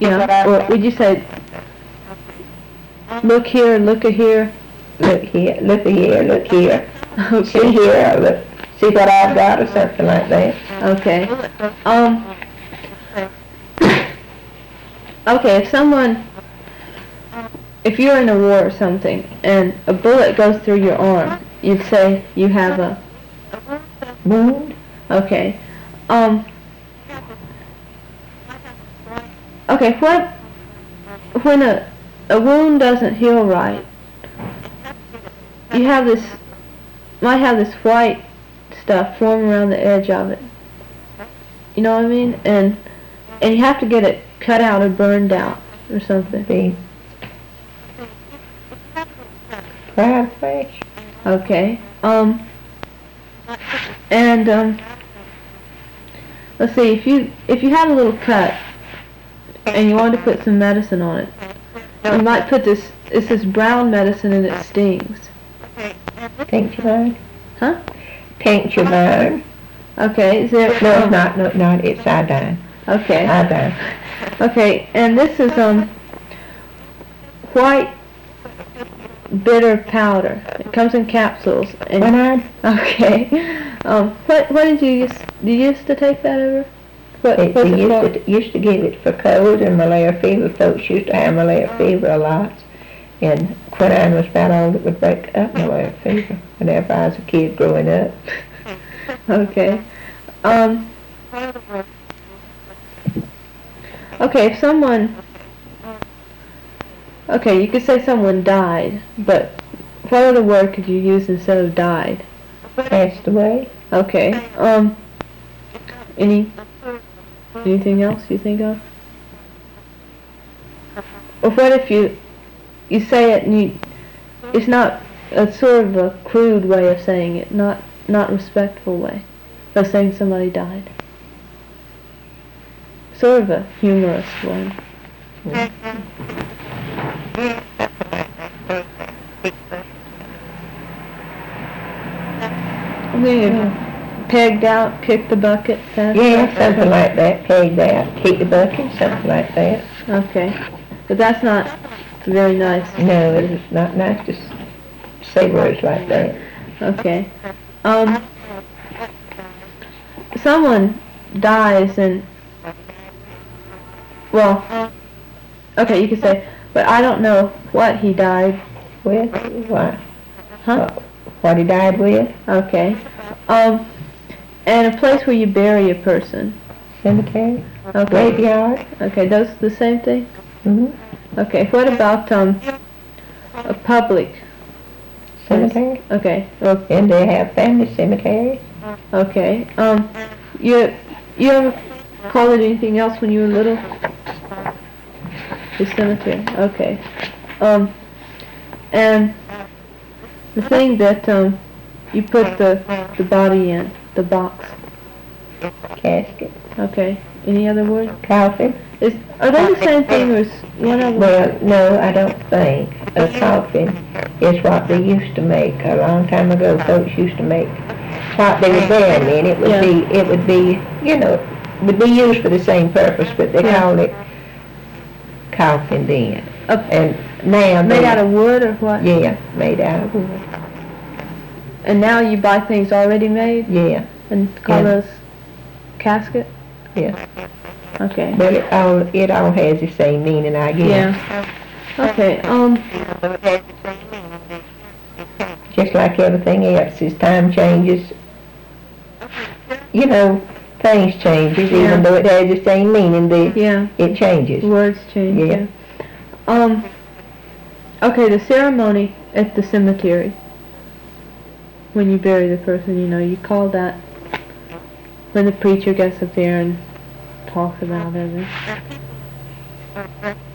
Yeah, or would you say, look here, look at here? Look here, look here, look here. Okay. See here, look, see what I've got, or something like that. Okay. Okay, if you're in a war or something, and a bullet goes through your arm, you'd say you have a wound. Okay. Okay, when a wound doesn't heal right, you might have this white stuff form around the edge of it. You know what I mean? And you have to get it cut out or burned out or something. Fried flesh. Okay. Let's see, if you had a little cut and you wanted to put some medicine on it, you might put it's this brown medicine and it stings. Tincture burn? Huh? Tincture burn. Okay, is there... No, it's not, it's iodine. Okay. Iodine. Okay, and this is, white bitter powder. It comes in capsules. Quinine? Okay. What did you used to take that over? They used to give it for cold and malaria fever. Folks used to have malaria fever a lot. And quinine was about all that would break up malaria fever whenever I was a kid growing up. Okay. Okay, if someone... Okay, you could say someone died, but what other word could you use instead of died? Passed away. Okay. Anything else you think of? Or what if you say it and it's not a sort of a crude way of saying it, not respectful way of saying somebody died. Sort of a humorous one. Yeah. I mean, pegged out, kicked the bucket, yeah, something like that. Pegged out, kicked the bucket, something like that. Okay, but that's not very nice. No, it's not nice to say words like that. Okay. Someone dies and, well, okay, you could say, but I don't know what he died with. What? Huh? What he died with? Okay. And a place where you bury a person. Cemetery. Okay. Graveyard. Okay, those are the same thing? Mm-hmm. Okay, what about a public cemetery? Okay. And they have family cemeteries. Okay. You ever called it anything else when you were little? The cemetery. Okay. And the thing that you put the body in, the box. Casket. Okay. Any other word? Coffin. Are they the same thing or is one of them? Well, no, I don't think. A coffin is what they used to make. A long time ago, folks used to make what they were burying in. It would be, would be used for the same purpose, but they called it coffin then. And now made out of wood or what? Yeah, made out of wood. And now you buy things already made? Yeah. And call those casket? Yeah. Okay. But it all has the same meaning, I guess. Yeah. Okay. Just like everything else, as time changes, things changes, even though it has the same meaning, it changes. Words change. Yeah. Okay, the ceremony at the cemetery, when you bury the person, you call that when the preacher gets up there and talks about it.